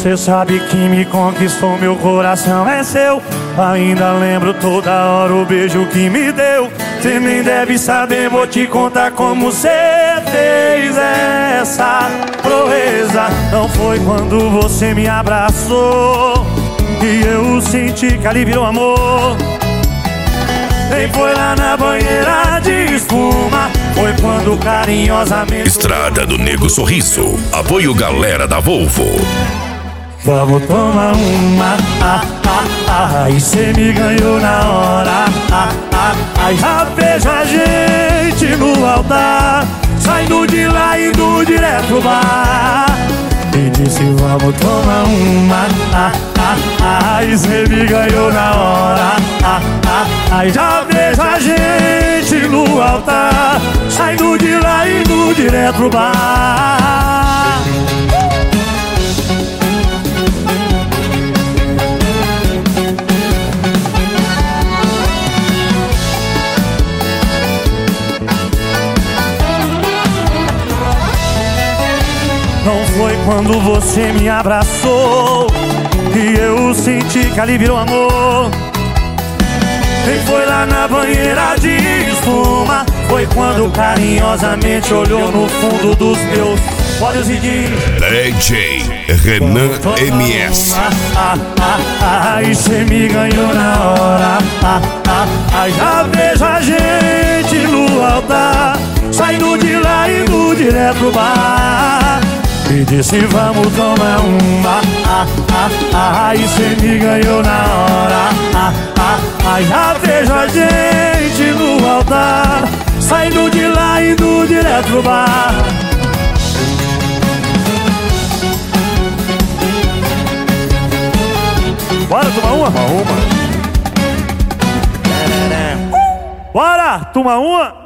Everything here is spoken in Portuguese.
Você sabe que me conquistou, meu coração é seu. Ainda lembro toda hora o beijo que me deu. Cê nem deve saber, vou te contar como cê fez essa proeza. Não foi quando você me abraçou e eu senti que ali virou amor. Nem foi lá na banheira de espuma, foi quando carinhosamente... Estrada do Nego Sorriso. Apoio galera da Volvo. Vamos tomar uma, e cê me ganhou na hora, já vejo a gente no altar, saindo de lá e indo direto pro bar. E disse vamos tomar uma, e cê me ganhou na hora, já vejo a gente no altar, saindo de lá e indo direto pro bar. Não foi quando você me abraçou e eu senti que ali virou amor. Nem foi lá na banheira de espuma, foi quando carinhosamente olhou no fundo dos meus olhos e disse: DJ Renan MS. E cê me ganhou na hora, já vejo a gente no altar, saindo de lá e indo direto pro bar. E disse vamos tomar uma, e cê me ganhou na hora, já vejo a gente no altar, saindo de lá e indo direto pro bar. Bora tomar uma? Bora tomar uma?